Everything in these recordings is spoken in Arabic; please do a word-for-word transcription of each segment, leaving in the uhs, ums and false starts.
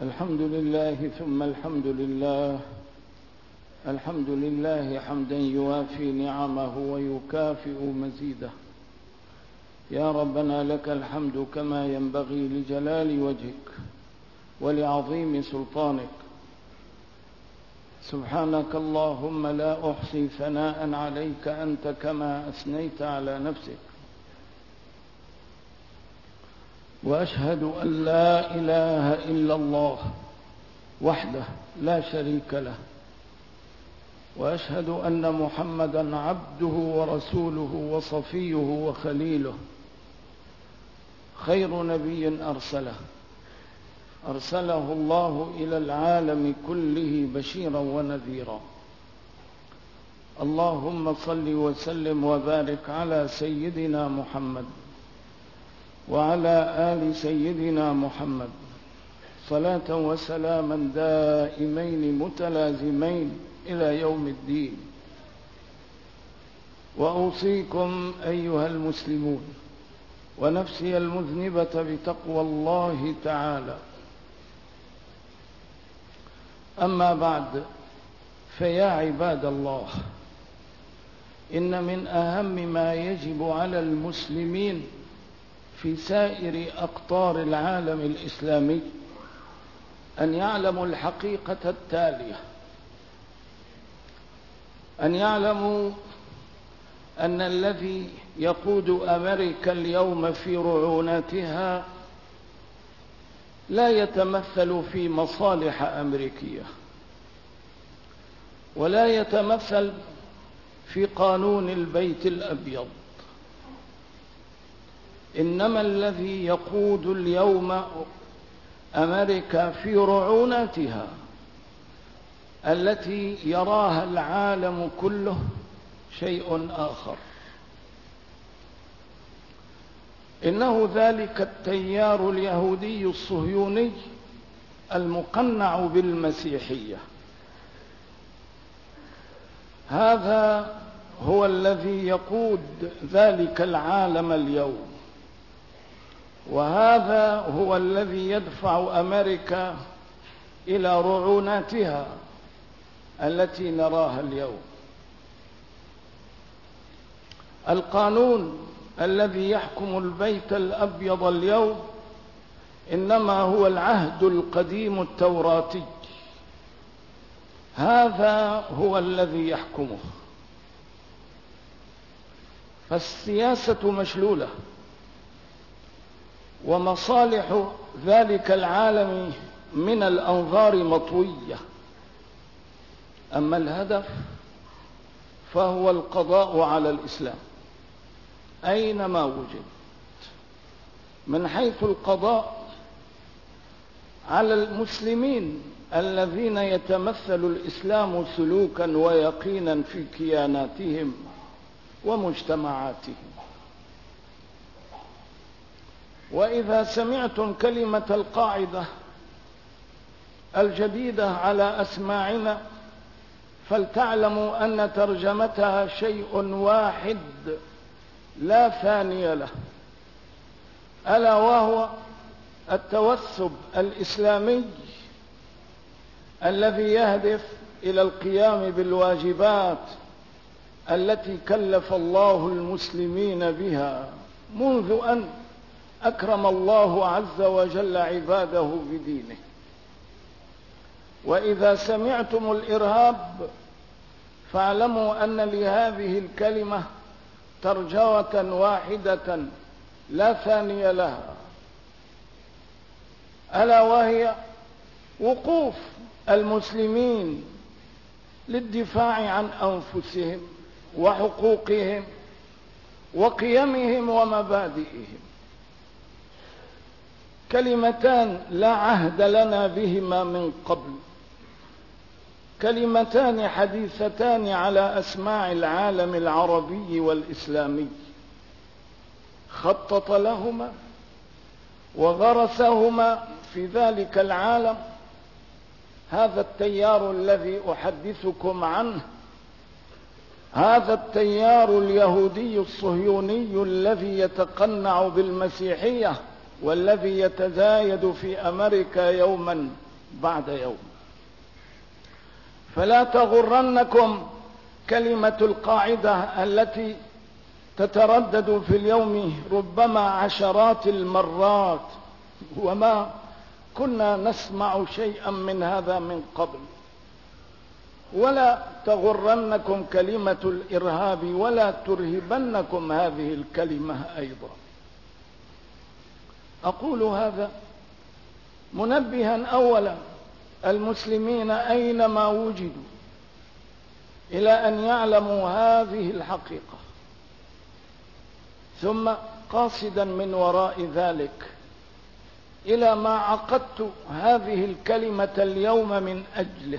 الحمد لله ثم الحمد لله. الحمد لله حمدا يوافي نعمه ويكافئ مزيده. يا ربنا لك الحمد كما ينبغي لجلال وجهك ولعظيم سلطانك. سبحانك اللهم لا أحصي ثناء عليك أنت كما أثنيت على نفسك، وأشهد أن لا إله إلا الله وحده لا شريك له، وأشهد أن محمدا عبده ورسوله وصفيه وخليله، خير نبي أرسله أرسله الله إلى العالم كله بشيرا ونذيرا. اللهم صل وسلم وبارك على سيدنا محمد وعلى آل سيدنا محمد صلاة وسلاما دائمين متلازمين إلى يوم الدين. وأوصيكم أيها المسلمون ونفسي المذنبة بتقوى الله تعالى. أما بعد، فيا عباد الله، إن من أهم ما يجب على المسلمين في سائر أقطار العالم الإسلامي أن يعلموا الحقيقة التالية: أن يعلموا أن الذي يقود أمريكا اليوم في رعونتها لا يتمثل في مصالح أمريكية، ولا يتمثل في قانون البيت الأبيض، إنما الذي يقود اليوم أمريكا في رعونتها التي يراها العالم كله شيء آخر. إنه ذلك التيار اليهودي الصهيوني المقنع بالمسيحية. هذا هو الذي يقود ذلك العالم اليوم، وهذا هو الذي يدفع أمريكا إلى رعونتها التي نراها اليوم. القانون الذي يحكم البيت الأبيض اليوم إنما هو العهد القديم التوراتي، هذا هو الذي يحكمه. فالسياسة مشلولة، ومصالح ذلك العالم من الأنظار مطوية، أما الهدف فهو القضاء على الإسلام أينما وجد. من حيث القضاء على المسلمين الذين يتمثل الإسلام سلوكا ويقينا في كياناتهم ومجتمعاتهم. وإذا سمعتم كلمة القاعدة الجديدة على أسماعنا فلتعلموا أن ترجمتها شيء واحد لا ثاني له، ألا وهو التوثب الإسلامي الذي يهدف إلى القيام بالواجبات التي كلف الله المسلمين بها منذ أن أكرم الله عز وجل عباده بدينه. وإذا سمعتم الإرهاب فاعلموا أن لهذه الكلمة ترجمة واحدة لا ثاني لها، ألا وهي وقوف المسلمين للدفاع عن أنفسهم وحقوقهم وقيمهم ومبادئهم. كلمتان لا عهد لنا بهما من قبل، كلمتان حديثتان على أسماع العالم العربي والإسلامي، خطط لهما وغرسهما في ذلك العالم هذا التيار الذي أحدثكم عنه، هذا التيار اليهودي الصهيوني الذي يتقنع بالمسيحية والذي يتزايد في أمريكا يوما بعد يوم. فلا تغرنكم كلمة القاعدة التي تتردد في اليوم ربما عشرات المرات، وما كنا نسمع شيئا من هذا من قبل. ولا تغرنكم كلمة الإرهاب ولا ترهبنكم هذه الكلمة أيضا. أقول هذا منبها أولا المسلمين أينما وجدوا إلى أن يعلموا هذه الحقيقة، ثم قاصدا من وراء ذلك إلى ما عقدت هذه الكلمة اليوم من أجله.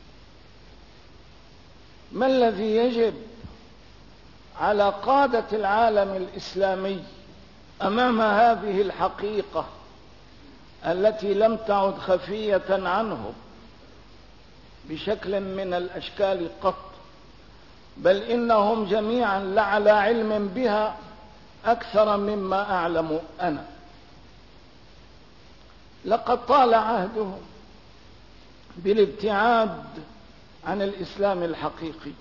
ما الذي يجب على قادة العالم الإسلامي أمام هذه الحقيقة التي لم تعد خفية عنهم بشكل من الأشكال قط، بل إنهم جميعا لعلى علم بها أكثر مما أعلم أنا؟ لقد طال عهدهم بالابتعاد عن الإسلام الحقيقي،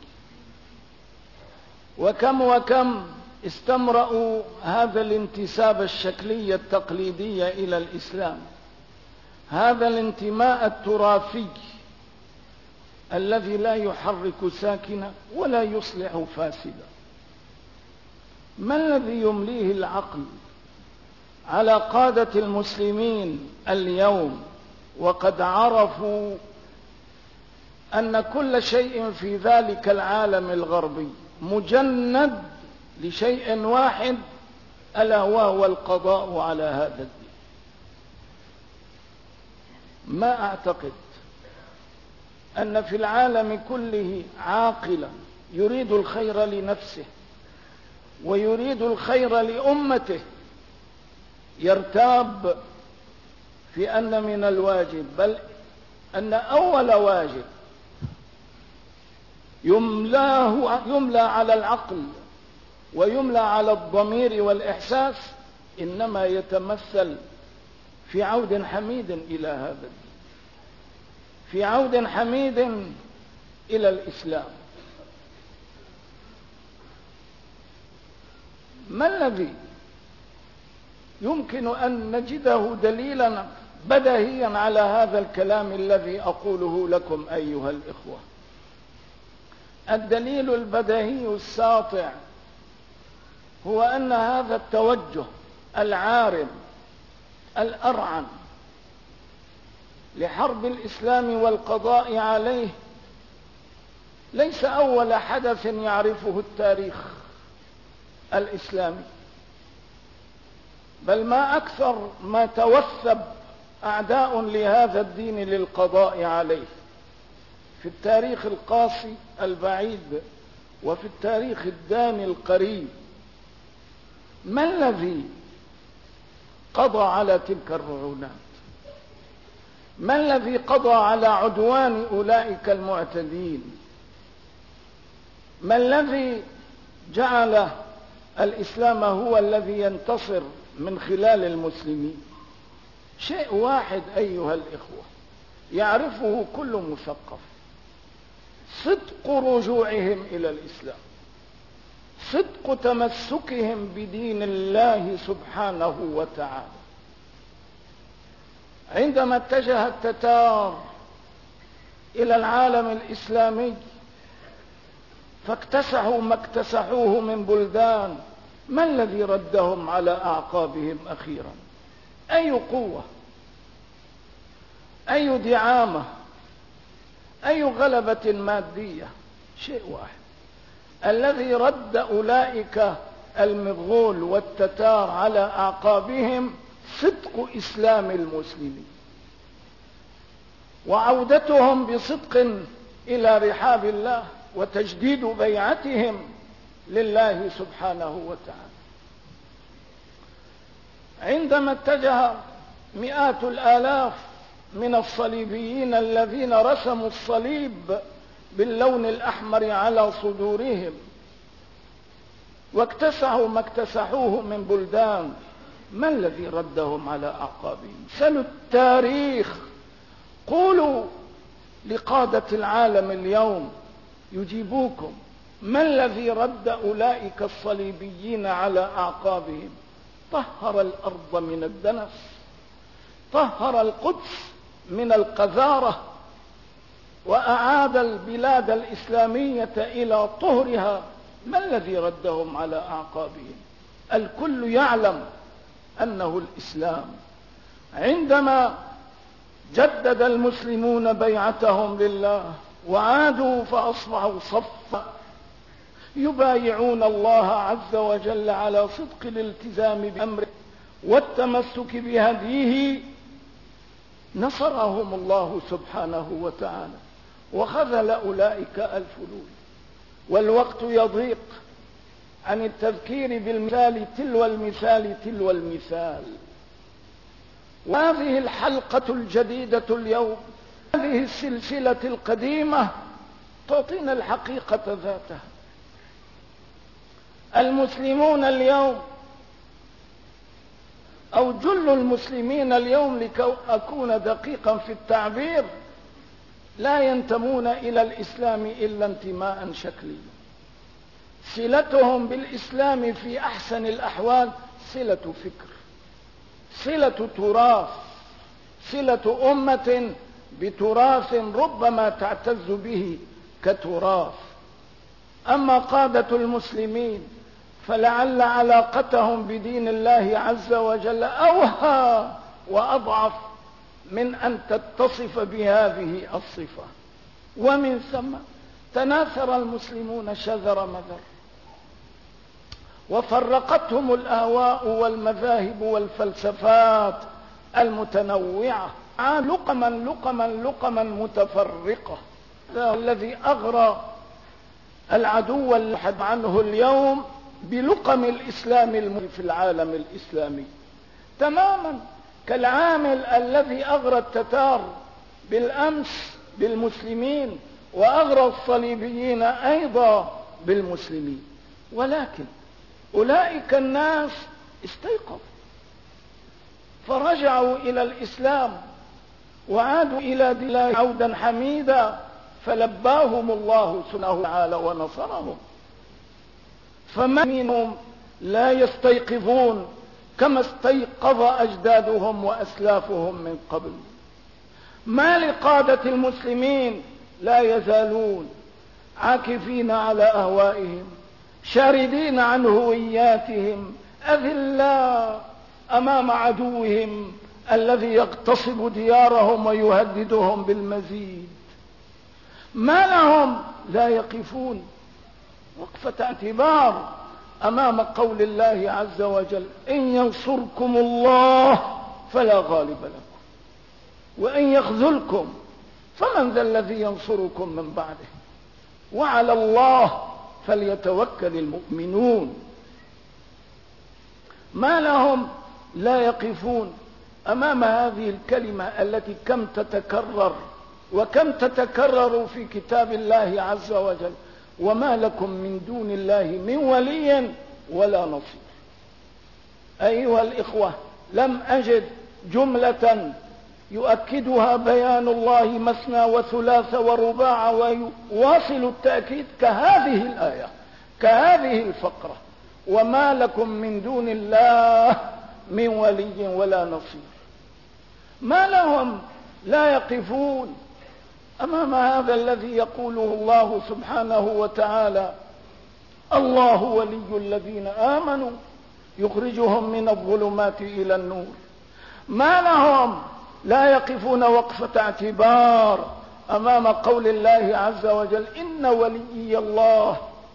وكم وكم استمرأوا هذا الانتساب الشكلي التقليدي إلى الإسلام، هذا الانتماء التراثي الذي لا يحرك ساكنا ولا يصلح فاسدا. ما الذي يمليه العقل على قادة المسلمين اليوم وقد عرفوا أن كل شيء في ذلك العالم الغربي مجند لشيء واحد، ألا وهو القضاء على هذا الدين؟ ما أعتقد أن في العالم كله عاقلا يريد الخير لنفسه ويريد الخير لأمته يرتاب في أن من الواجب، بل أن أول واجب يملاه يملى على العقل ويملى على الضمير والإحساس إنما يتمثل في عود حميد إلى هذا الدين، في عود حميد إلى الإسلام. ما الذي يمكن أن نجده دليلا بديهيا على هذا الكلام الذي أقوله لكم أيها الإخوة؟ الدليل البديهي الساطع هو أن هذا التوجه العارم الأرعن لحرب الإسلام والقضاء عليه ليس أول حدث يعرفه التاريخ الإسلامي، بل ما أكثر ما توثب أعداء لهذا الدين للقضاء عليه في التاريخ القاسي البعيد وفي التاريخ الداني القريب. ما الذي قضى على تلك الرعونات؟ ما الذي قضى على عدوان أولئك المعتدين؟ ما الذي جعل الإسلام هو الذي ينتصر من خلال المسلمين؟ شيء واحد أيها الإخوة يعرفه كل مثقف: صدق رجوعهم إلى الإسلام، صدق تمسكهم بدين الله سبحانه وتعالى. عندما اتجه التتار إلى العالم الإسلامي فاكتسحوا ما اكتسحوه من بلدان، ما الذي ردهم على أعقابهم أخيرا؟ أي قوة، أي دعامة، أي غلبة مادية؟ شيء واحد الذي رد أولئك المغول والتتار على أعقابهم: صدق إسلام المسلمين وعودتهم بصدق إلى رحاب الله وتجديد بيعتهم لله سبحانه وتعالى. عندما اتجه مئات الآلاف من الصليبيين الذين رسموا الصليب باللون الأحمر على صدورهم واكتسحوا ما اكتسحوه من بلدان، ما الذي ردهم على أعقابهم؟ سلوا التاريخ قولوا لقادة العالم اليوم يجيبوكم: ما الذي رد أولئك الصليبيين على أعقابهم؟ طهر الأرض من الدنس، طهر القدس من القذارة، وأعاد البلاد الإسلامية إلى طهرها. ما الذي ردهم على أعقابهم؟ الكل يعلم أنه الإسلام. عندما جدد المسلمون بيعتهم لله وعادوا فأصبحوا صفا يبايعون الله عز وجل على صدق الالتزام بأمره والتمسك بهديه، نصرهم الله سبحانه وتعالى وخذل أولئك الفلول. والوقت يضيق عن التذكير بالمثال تلو المثال تلو المثال. وهذه الحلقة الجديدة اليوم، هذه السلسلة القديمة تعطينا الحقيقة ذاتها. المسلمون اليوم، أو جل المسلمين اليوم لكي أكون دقيقا في التعبير، لا ينتمون إلى الإسلام إلا انتماء شكليا. صلتهم بالإسلام في أحسن الأحوال صلة فكر، صلة تراث، صلة أمة بتراث ربما تعتز به كتراث. أما قادة المسلمين فلعل علاقتهم بدين الله عز وجل أوهى وأضعف من أن تتصف بهذه الصفة. ومن ثم تناثر المسلمون شذر مذر، وفرقتهم الأهواء والمذاهب والفلسفات المتنوعة لقما لقما لقما متفرقة. هذا الذي أغرى العدو الحد عنه اليوم بلقم الإسلام في العالم الإسلامي، تماما كالعامل الذي أغرى التتار بالأمس بالمسلمين وأغرى الصليبيين أيضا بالمسلمين. ولكن أولئك الناس استيقظوا فرجعوا إلى الإسلام وعادوا إلى دين الله عودا حميدا، فلباهم الله سبحانه وتعالى ونصرهم. فما منهم لا يستيقظون كما استيقظ أجدادهم وأسلافهم من قبل. ما لقادة المسلمين لا يزالون عاكفين على أهوائهم، شاردين عن هوياتهم، أذلاء أمام عدوهم الذي يغتصب ديارهم ويهددهم بالمزيد. ما لهم لا يقفون وقفة اعتبار أمام قول الله عز وجل: إن ينصركم الله فلا غالب لكم وإن يخذلكم فمن ذا الذي ينصركم من بعده وعلى الله فليتوكل المؤمنون. ما لهم لا يقفون أمام هذه الكلمة التي كم تتكرر وكم تتكرر في كتاب الله عز وجل: وما لكم من دون الله من ولي ولا نصير. أيها الإخوة، لم أجد جملة يؤكدها بيان الله مثنى وثلاث ورباع ويواصل التأكيد كهذه الآية، كهذه الفقرة: وما لكم من دون الله من ولي ولا نصير. ما لهم لا يقفون أمام هذا الذي يقوله الله سبحانه وتعالى: الله ولي الذين آمنوا يخرجهم من الظلمات إلى النور. ما لهم لا يقفون وقفة اعتبار أمام قول الله عز وجل: إن وليي الله.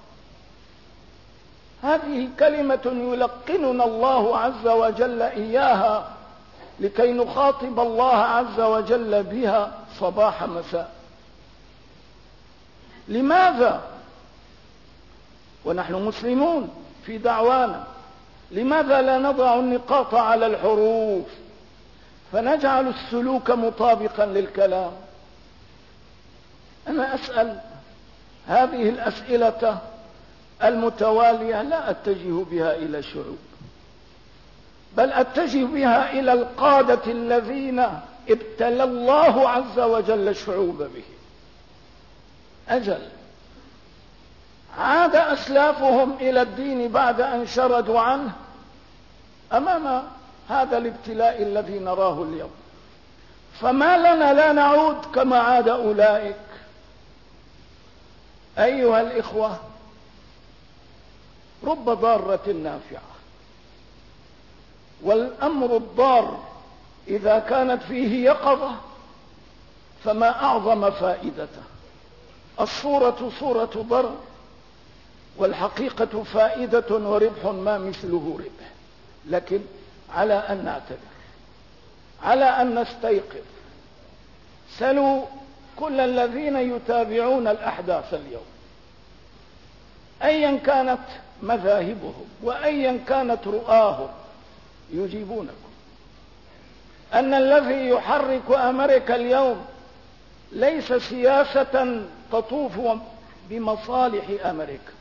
هذه كلمة يلقننا الله عز وجل إياها لكي نخاطب الله عز وجل بها صباح مساء. لماذا ونحن مسلمون في دعوانا لماذا لا نضع النقاط على الحروف فنجعل السلوك مطابقا للكلام؟ أنا أسأل هذه الأسئلة المتوالية، لا أتجه بها إلى الشعوب، بل أتجه بها إلى القادة الذين ابتلى الله عز وجل الشعوب به. أجل عاد أسلافهم إلى الدين بعد أن شردوا عنه أمام هذا الابتلاء الذي نراه اليوم، فما لنا لا نعود كما عاد أولئك. أيها الإخوة، رب ضارة نافعة، والأمر الضار إذا كانت فيه يقظة فما أعظم فائدته. الصورة صورة ضر، والحقيقة فائدة وربح ما مثله ربح. لكن على أن نعتبر، على أن نستيقظ. سلوا كل الذين يتابعون الأحداث اليوم أيا كانت مذاهبهم وأيا كانت رؤاهم، يجيبونكم أن الذي يحرك أمريكا اليوم ليس سياسة تطوف بمصالح أمريكا.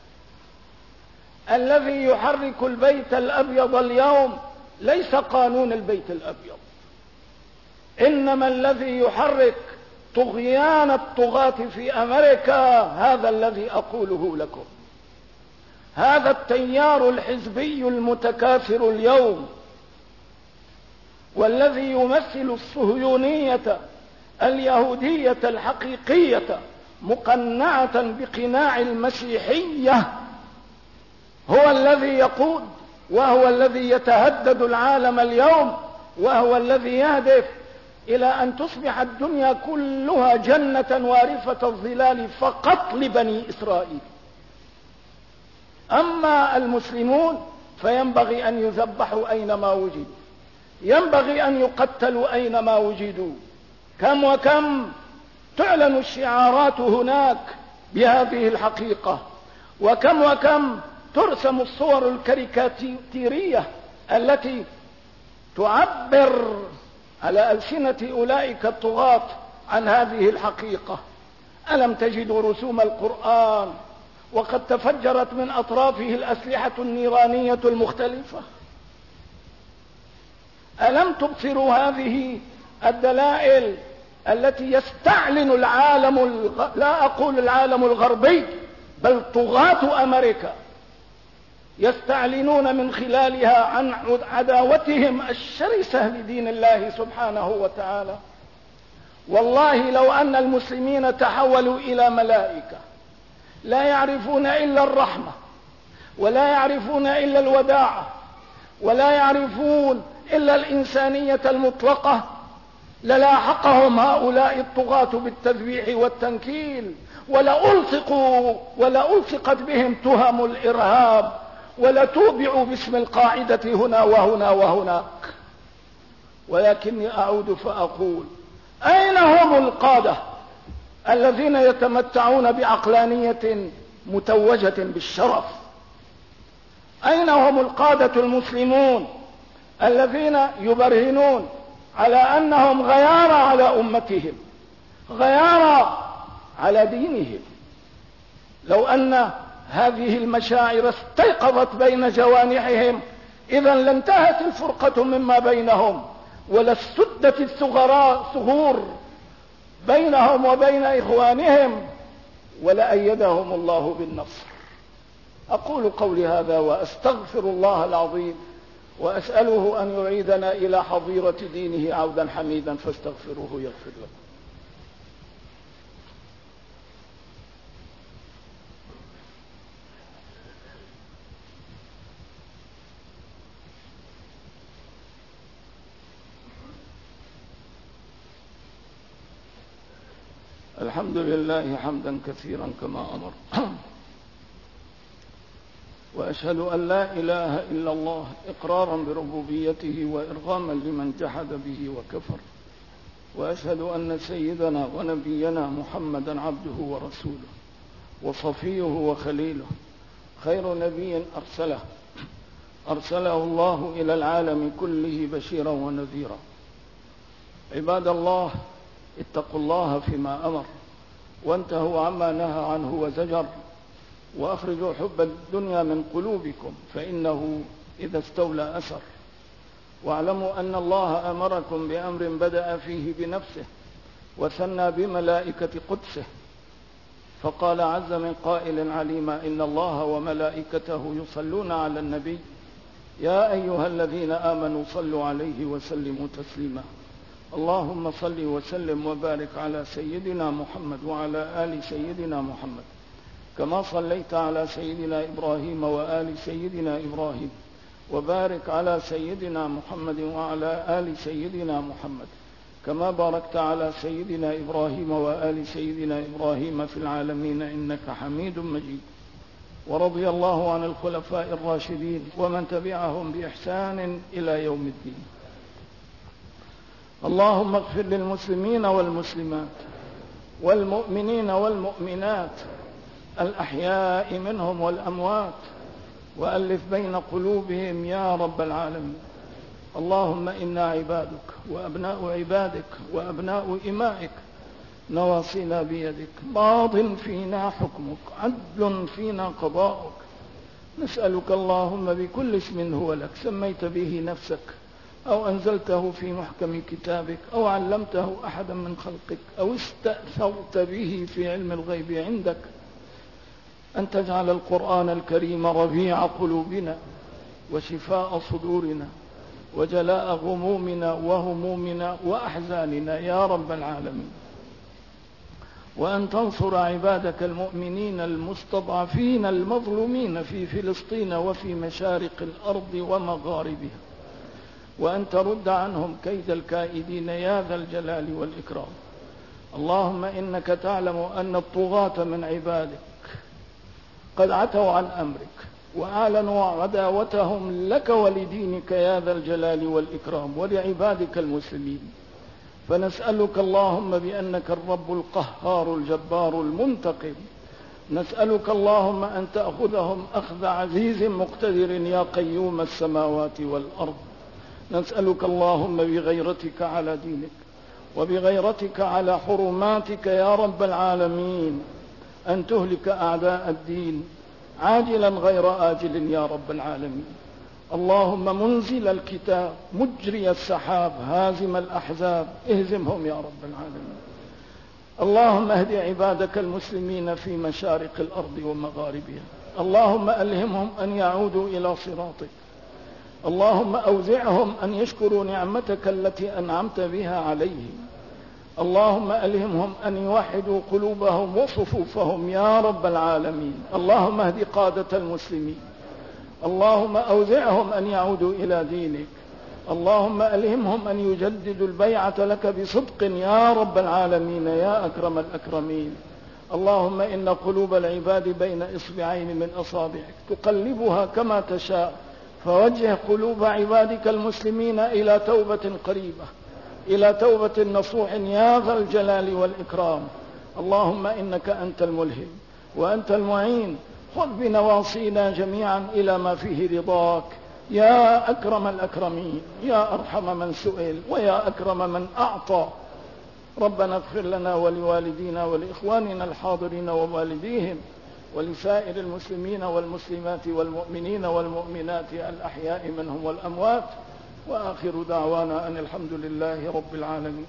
الذي يحرك البيت الأبيض اليوم ليس قانون البيت الأبيض، إنما الذي يحرك طغيان الطغاة في أمريكا هذا الذي أقوله لكم. هذا التيار الحزبي المتكاثر اليوم، والذي يمثل الصهيونية اليهودية الحقيقية مقنعة بقناع المسيحية، هو الذي يقود، وهو الذي يتهدد العالم اليوم، وهو الذي يهدف إلى أن تصبح الدنيا كلها جنة وارفة الظلال فقط لبني إسرائيل. أما المسلمون فينبغي أن يذبحوا أينما وجدوا، ينبغي أن يقتلوا أينما وجدوا. كم وكم تعلن الشعارات هناك بهذه الحقيقة، وكم وكم ترسم الصور الكاريكاتيرية التي تعبر على ألسنة أولئك الطغاة عن هذه الحقيقة. ألم تجدوا رسوم القرآن وقد تفجرت من أطرافه الأسلحة النيرانية المختلفة؟ ألم تبصروا هذه الدلائل التي يستعلن العالم الغ... لا أقول العالم الغربي، بل طغاة أمريكا يستعلنون من خلالها عن عداوتهم الشرسة لدين الله سبحانه وتعالى؟ والله لو أن المسلمين تحولوا إلى ملائكة لا يعرفون إلا الرحمة، ولا يعرفون إلا الوداعة، ولا يعرفون إلا الإنسانية المطلقة، للاحقهم هؤلاء الطغاة بالتذبيح والتنكيل، ولألصقوا ولألصقت بهم تهم الإرهاب، ولتوبعوا باسم القاعدة هنا وهنا وهناك. ولكني أعود فأقول: أين هم القادة الذين يتمتعون بعقلانية متوجة بالشرف؟ أين هم القادة المسلمون الذين يبرهنون على أنهم غيارى على أمتهم، غيارى على دينهم؟ لو أن هذه المشاعر استيقظت بين جوانحهم إذا لانتهت الفرقة مما بينهم، ولاسدت الثغراء ثغور بينهم وبين إخوانهم، ولأيدهم الله بالنصر. أقول قولي هذا وأستغفر الله العظيم، وأسأله أن يعيدنا إلى حظيرة دينه عودا حميدا، فاستغفروه يغفر لكم. الحمد لله حمدا كثيرا كما أمر، وأشهد أن لا إله إلا الله إقرارا بربوبيته وإرغاما لمن جحد به وكفر، وأشهد أن سيدنا ونبينا محمدا عبده ورسوله وصفيه وخليله، خير نبي أرسله أرسله الله إلى العالم كله بشيرا ونذيرا. عباد الله، اتقوا الله فيما أمر، وانتهوا عما نهى عنه وزجر، وأخرجوا حب الدنيا من قلوبكم، فإنه إذا استولى أسر. واعلموا أن الله أمركم بأمر بدأ فيه بنفسه وثنى بملائكة قدسه، فقال عز من قائل عليما: إن الله وملائكته يصلون على النبي يا أيها الذين آمنوا صلوا عليه وسلموا تسليما. اللهم صل وسلم وبارك على سيدنا محمد وعلى آل سيدنا محمد كما صليت على سيدنا إبراهيم وآل سيدنا إبراهيم، وبارك على سيدنا محمد وعلى آل سيدنا محمد كما باركت على سيدنا إبراهيم وآل سيدنا إبراهيم في العالمين إنك حميد مجيد. ورضي الله عن الخلفاء الراشدين ومن تبعهم بإحسان إلى يوم الدين. اللهم اغفر للمسلمين والمسلمات والمؤمنين والمؤمنات الأحياء منهم والأموات، وألف بين قلوبهم يا رب العالمين. اللهم إنا عبادك وأبناء عبادك وأبناء إمائك، نواصينا بيدك، ماض فينا حكمك، عدل فينا قضاؤك. نسألك اللهم بكل اسم هو لك سميت به نفسك أو أنزلته في محكم كتابك أو علمته أحدا من خلقك أو استأثرت به في علم الغيب عندك، أن تجعل القرآن الكريم ربيع قلوبنا وشفاء صدورنا وجلاء غمومنا وهمومنا وأحزاننا يا رب العالمين، وأن تنصر عبادك المؤمنين المستضعفين المظلومين في فلسطين وفي مشارق الأرض ومغاربها، وأن ترد عنهم كيد الكائدين يا ذا الجلال والإكرام. اللهم إنك تعلم أن الطغاة من عبادك قد عتوا عن أمرك وأعلنوا عداوتهم لك ولدينك يا ذا الجلال والإكرام ولعبادك المسلمين، فنسألك اللهم بأنك الرب القهار الجبار المنتقم، نسألك اللهم أن تأخذهم أخذ عزيز مقتدر يا قيوم السماوات والأرض. نسألك اللهم بغيرتك على دينك وبغيرتك على حرماتك يا رب العالمين أن تهلك أعداء الدين عاجلا غير آجل يا رب العالمين. اللهم منزل الكتاب مجري السحاب هازم الأحزاب اهزمهم يا رب العالمين. اللهم اهد عبادك المسلمين في مشارق الأرض ومغاربها، اللهم ألهمهم أن يعودوا إلى صراطك، اللهم أوزعهم أن يشكروا نعمتك التي أنعمت بها عليهم، اللهم ألهمهم أن يوحدوا قلوبهم وصفوفهم يا رب العالمين. اللهم اهد قادة المسلمين، اللهم أوزعهم أن يعودوا إلى دينك، اللهم ألهمهم أن يجددوا البيعة لك بصدق يا رب العالمين يا أكرم الأكرمين. اللهم إن قلوب العباد بين إصبعين من أصابعك تقلبها كما تشاء، فوجه قلوب عبادك المسلمين إلى توبة قريبة، إلى توبة نصوح يا ذا الجلال والإكرام. اللهم إنك أنت الملهم وأنت المعين، خذ بنواصينا جميعا إلى ما فيه رضاك يا أكرم الأكرمين، يا أرحم من سئل ويا أكرم من أعطى. ربنا اغفر لنا ولوالدينا ولإخواننا الحاضرين ووالديهم ولسائر المسلمين والمسلمات والمؤمنين والمؤمنات الأحياء منهم والأموات، وآخر دعوانا أن الحمد لله رب العالمين.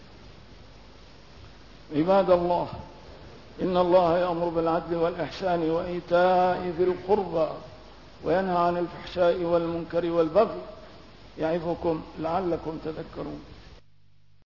عباد الله، إن الله يأمر بالعدل والإحسان وإيتاء ذي القربى وينهى عن الفحشاء والمنكر والبغي، يعظكم لعلكم تذكرون.